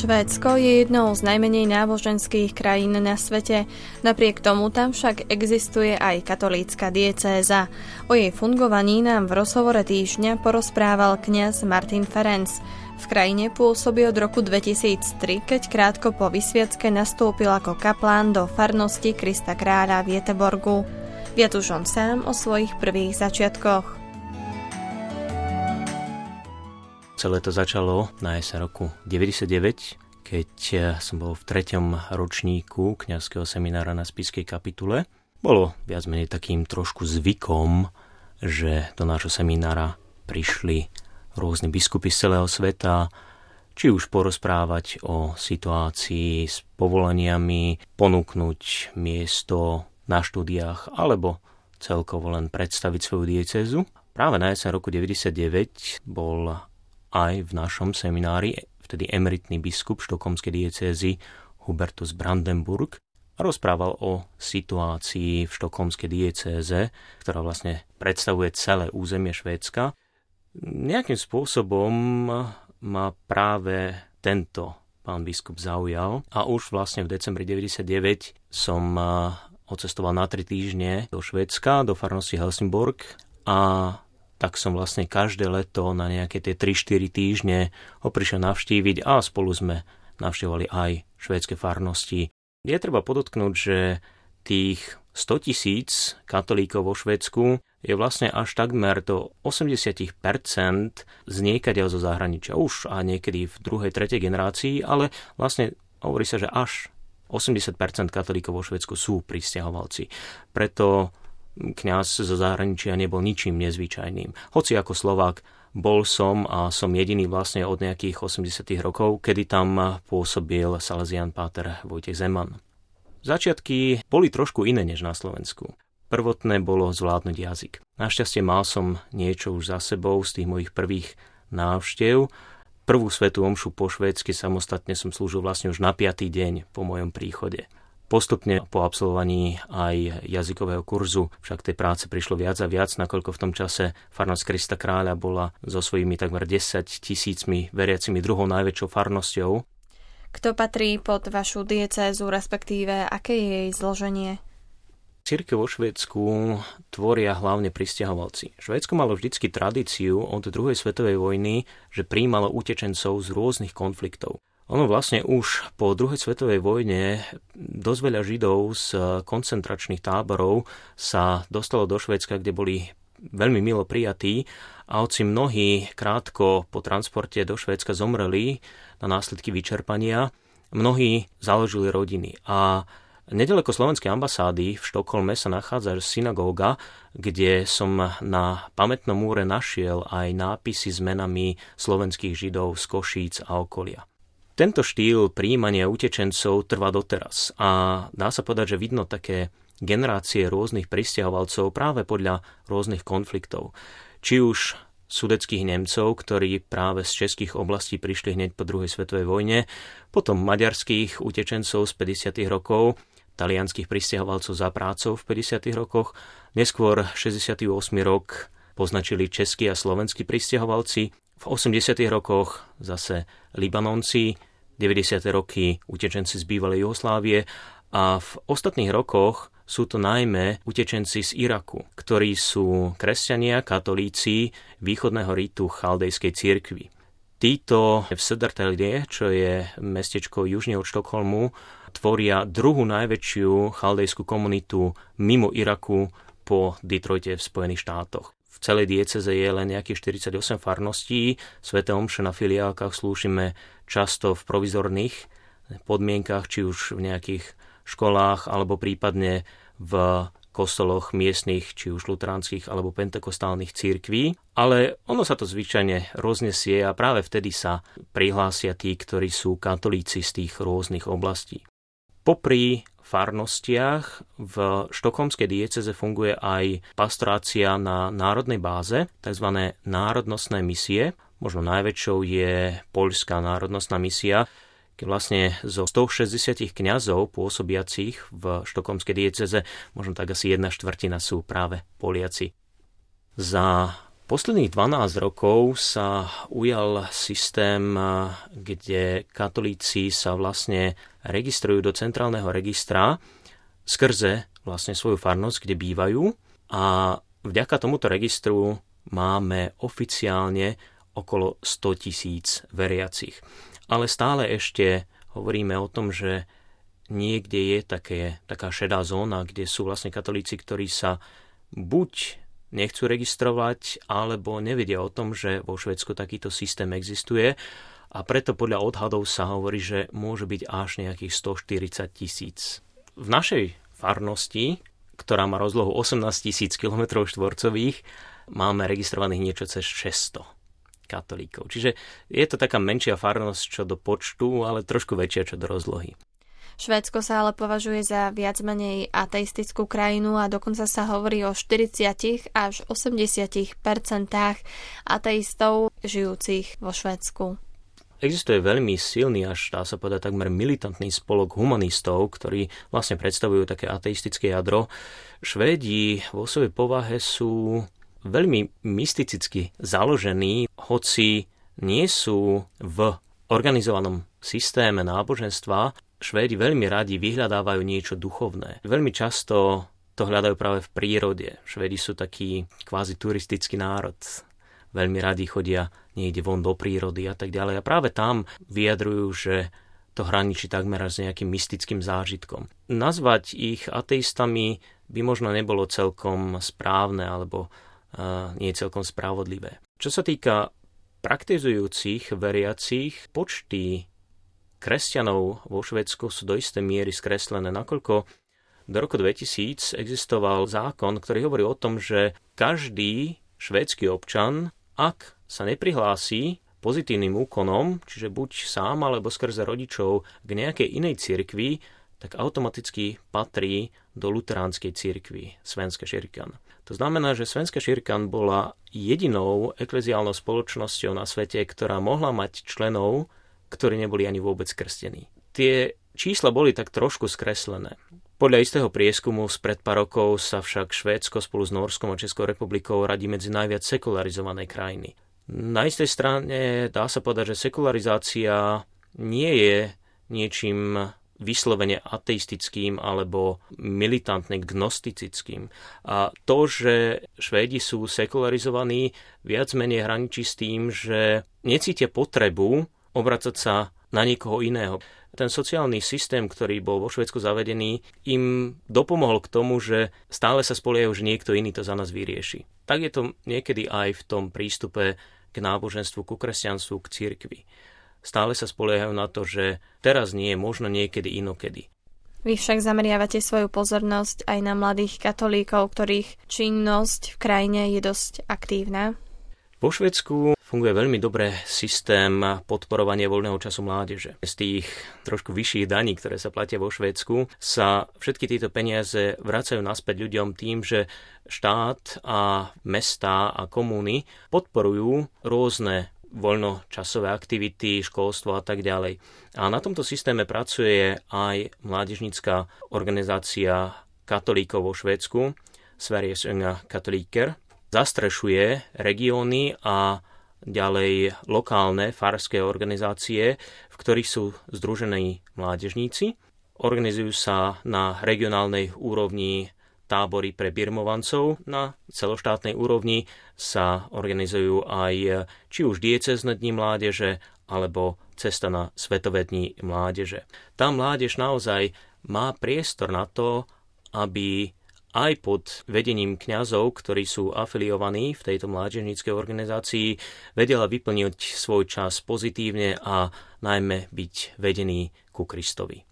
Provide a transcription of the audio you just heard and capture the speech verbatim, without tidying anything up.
Švédsko je jednou z najmenej náboženských krajín na svete. Napriek tomu tam však existuje aj katolícka diecéza. O jej fungovaní nám v rozhovore týždňa porozprával kňaz Martin Ferenc. V krajine pôsobí od roku dvetisíctri, keď krátko po vysviacke nastúpil ako kaplán do farnosti Krista Kráľa v Göteborgu. Viac už on sám o svojich prvých začiatkoch. Celé to začalo na jeseň roku deväťdesiatdeväť, keď som bol v treťom ročníku kňazského seminára na spišskej kapitule. Bolo viac menej takým trošku zvykom, že do nášho seminára prišli rôzni biskupy z celého sveta, či už porozprávať o situácii s povolaniami, ponúknuť miesto na štúdiách, alebo celkovo len predstaviť svoju diecézu. Práve na jeseň roku deväťdesiatdeväť bol aj v našom seminári vtedy emeritný biskup štokholmskej diecézy Hubertus Brandenburg a rozprával o situácii v štokholmskej diecéze, ktorá vlastne predstavuje celé územie Švédska. Nejakým spôsobom ma práve tento pán biskup zaujal a už vlastne v decembri deväťdesiatdeväť som odcestoval na tri týždne do Švédska, do farnosti Helsingborg a tak som vlastne každé leto na nejaké tie tri štyri týždne ho prišiel navštíviť a spolu sme navštívovali aj švédske farnosti. Je treba podotknúť, že tých stotisíc katolíkov vo Švédsku je vlastne až takmer do osemdesiat percent z niekadeľ zo zahraničia. Už a niekedy v druhej, tretej generácii, ale vlastne hovorí sa, že až osemdesiat percent katolíkov vo Švédsku sú prisťahovalci. Preto kňaz zo zahraničia nebol ničím nezvyčajným. Hoci ako Slovák bol som a som jediný vlastne od nejakých osemdesiatych rokov, kedy tam pôsobil Salesián páter Vojtech Zeman. Začiatky boli trošku iné než na Slovensku. Prvotné bolo zvládnuť jazyk. Našťastie mal som niečo už za sebou z tých mojich prvých návštev. Prvú svätú omšu po švédsky samostatne som slúžil vlastne už na piatý deň po mojom príchode. Postupne po absolvovaní aj jazykového kurzu však tej práce prišlo viac a viac, nakoľko v tom čase farnosť Krista Kráľa bola so svojimi takmer desať tisícmi veriacimi druhou najväčšou farnosťou. Kto patrí pod vašu diecézu, respektíve aké je jej zloženie? Cirkev vo Švédsku tvoria hlavne prisťahovalci. Švédsko malo vždycky tradíciu od druhej svetovej vojny, že prijímalo utečencov z rôznych konfliktov. Ono vlastne už po druhej svetovej vojne dosť veľa Židov z koncentračných táborov sa dostalo do Švédska, kde boli veľmi milo prijatí a hoci mnohí krátko po transporte do Švédska zomreli na následky vyčerpania, mnohí založili rodiny. A nedaleko slovenskej ambasády v Štokholme sa nachádza synagóga, kde som na pamätnom múre našiel aj nápisy s menami slovenských Židov z Košíc a okolia. Tento štýl prijímania utečencov trvá doteraz a dá sa povedať, že vidno také generácie rôznych prisťahovalcov práve podľa rôznych konfliktov. Či už sudeckých Nemcov, ktorí práve z českých oblastí prišli hneď po druhej svetovej vojne, potom maďarských utečencov z päťdesiatych rokov, talianskych prisťahovalcov za prácou v päťdesiatych rokoch, neskôr šesťdesiaty ôsmy rok poznačili českí a slovenskí prisťahovalci, v osemdesiatych rokoch zase Libanonci, deväťdesiate roky utečenci z bývalej Juhoslávie a v ostatných rokoch sú to najmä utečenci z Iraku, ktorí sú kresťania, katolíci východného ritu chaldejskej cirkvi. Títo v Södertälje, čo je mestečko južne od Štokholmu, tvoria druhú najväčšiu chaldejskú komunitu mimo Iraku po Detroite v Spojených štátoch. V celej dieceze je len nejakých štyridsaťosem farností. Sväté omše na filiálkach slúžime často v provizorných podmienkach, či už v nejakých školách, alebo prípadne v kostoloch miestnych, či už luteránskych alebo pentekostálnych cirkví. Ale ono sa to zvyčajne roznesie a práve vtedy sa prihlásia tí, ktorí sú katolíci z tých rôznych oblastí. Popri farnostiach v štokholmskej dieceze funguje aj pastorácia na národnej báze, tzv. Národnostné misie. Možno najväčšou je poľská národnostná misia, keď vlastne zo stošesťdesiat kňazov pôsobiacich v štokholmskej dieceze, možno tak asi jedna štvrtina sú práve Poliaci. Za Posledných dvanásť rokov sa ujal systém, kde katolíci sa vlastne registrujú do centrálneho registra skrze vlastne svoju farnosť, kde bývajú, a vďaka tomuto registru máme oficiálne okolo sto tisíc veriacich. Ale stále ešte hovoríme o tom, že niekde je také, taká šedá zóna, kde sú vlastne katolíci, ktorí sa buď nechcú registrovať, alebo nevedia o tom, že vo Švédsku takýto systém existuje, a preto podľa odhadov sa hovorí, že môže byť až nejakých stoštyridsať tisíc. V našej farnosti, ktorá má rozlohu osemnásť tisíc kilometrov štvorcových, máme registrovaných niečo cez šesťsto katolíkov. Čiže je to taká menšia farnosť čo do počtu, ale trošku väčšia čo do rozlohy. Švédsko sa ale považuje za viac menej ateistickú krajinu a dokonca sa hovorí o štyridsať až osemdesiat percentách ateistov žijúcich vo Švédsku. Existuje veľmi silný, až dá sa povedať takmer militantný spolok humanistov, ktorí vlastne predstavujú také ateistické jadro. Švédi vo svojej povahe sú veľmi mysticky založení, hoci nie sú v organizovanom systéme náboženstva. Švédi veľmi radi vyhľadávajú niečo duchovné. Veľmi často to hľadajú práve v prírode. Švédi sú taký kvázi turistický národ. Veľmi radi chodia niekde von do prírody a tak ďalej. A práve tam vyjadrujú, že to hraničí takmer s nejakým mystickým zážitkom. Nazvať ich ateistami by možno nebolo celkom správne alebo uh, nie celkom spravodlivé. Čo sa týka praktizujúcich veriacich, počty kresťanov vo Švédsku sú do istej miery skreslené, nakoľko do roku dvetisíc existoval zákon, ktorý hovorí o tom, že každý švédsky občan, ak sa neprihlási pozitívnym úkonom, čiže buď sám alebo skrze rodičov k nejakej inej cirkvi, tak automaticky patrí do luteránskej cirkvi, Svenska kyrkan. To znamená, že Svenska kyrkan bola jedinou ekleziálnou spoločnosťou na svete, ktorá mohla mať členov, ktorí neboli ani vôbec krstení. Tie čísla boli tak trošku skreslené. Podľa istého prieskumu spred pár rokov sa však Švédsko spolu s Nórskom a Českou republikou radí medzi najviac sekularizované krajiny. Na istej strane dá sa povedať, že sekularizácia nie je niečím vyslovene ateistickým alebo militantne gnostickým. A to, že Švédi sú sekularizovaní, viac menej hraničí s tým, že necítia potrebu obracať sa na niekoho iného. Ten sociálny systém, ktorý bol vo Švédsku zavedený, im dopomohol k tomu, že stále sa spoliehajú, že niekto iný to za nás vyrieši. Tak je to niekedy aj v tom prístupe k náboženstvu, ku kresťanstvu, k cirkvi. Stále sa spoliehajú na to, že teraz nie je, možno niekedy inokedy. Vy však zameriavate svoju pozornosť aj na mladých katolíkov, ktorých činnosť v krajine je dosť aktívna. Vo Švédsku funguje veľmi dobre systém podporovania voľného času mládeže. Z tých trošku vyšších daní, ktoré sa platia vo Švédsku, sa všetky tieto peniaze vracajú naspäť ľuďom tým, že štát a mestá a komúny podporujú rôzne voľnočasové aktivity, školstvo a tak ďalej. A na tomto systéme pracuje aj mládežnícka organizácia katolíkov vo Švédsku, Sveriges unga katoliker. Zastrešuje regióny a ďalej lokálne farské organizácie, v ktorých sú združení mládežníci. Organizujú sa na regionálnej úrovni tábory pre birmovancov, na celoštátnej úrovni sa organizujú aj či už diecézne dni mládeže, alebo cesta na Svetové dni mládeže. Tá mládež naozaj má priestor na to, aby aj pod vedením kňazov, ktorí sú afiliovaní v tejto mládežníckej organizácii, vedela vyplniť svoj čas pozitívne a najmä byť vedený ku Kristovi.